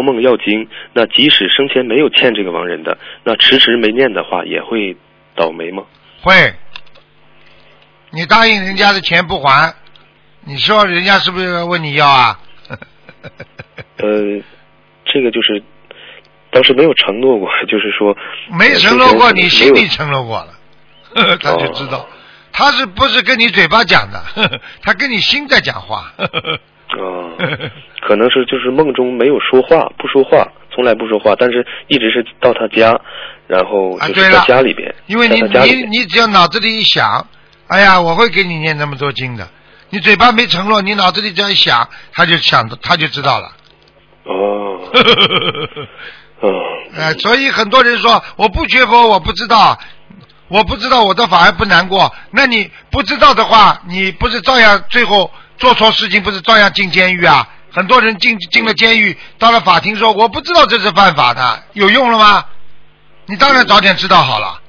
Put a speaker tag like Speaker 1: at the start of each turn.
Speaker 1: 梦要经，那即使生前没有欠这个亡人的，那迟迟没念的话，也会倒霉吗？
Speaker 2: 会。你答应人家的钱不还，你说人家是不是问你要啊？
Speaker 1: 这个就是当时没有承诺过，就是说
Speaker 2: 没承诺过，你心里承诺过了，他就知道，他是不是跟你嘴巴讲的，他跟你心在讲话。
Speaker 1: 可能是就是梦中没有说话，不说话，从来不说话，但是一直是到他家，然后就是在家里边。
Speaker 2: 因为你只要脑子里一想，哎呀，我会给你念那么多经的，你嘴巴没承诺，你脑子里这样一想，他就知道了。所以很多人说我不学佛，我不知道我的法还不难过。那你不知道的话，你不是照样最后做错事情，不是照样进监狱啊？很多人进了监狱，到了法庭说我不知道这是犯法的，有用了吗？你当然早点知道好了。